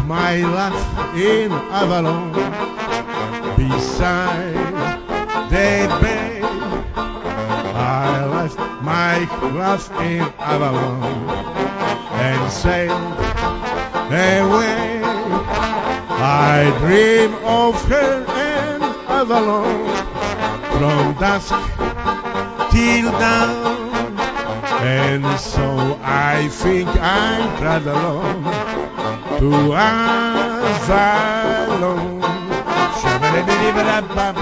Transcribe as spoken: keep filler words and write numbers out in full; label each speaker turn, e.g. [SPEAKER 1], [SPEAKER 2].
[SPEAKER 1] my life in Avalon, beside the bay. I left my life in Avalon and sailed away. I dream of her in Avalon from dusk till dawn, and so I think I trod along to Avalon. Shabba-dabba-dabba-dabba.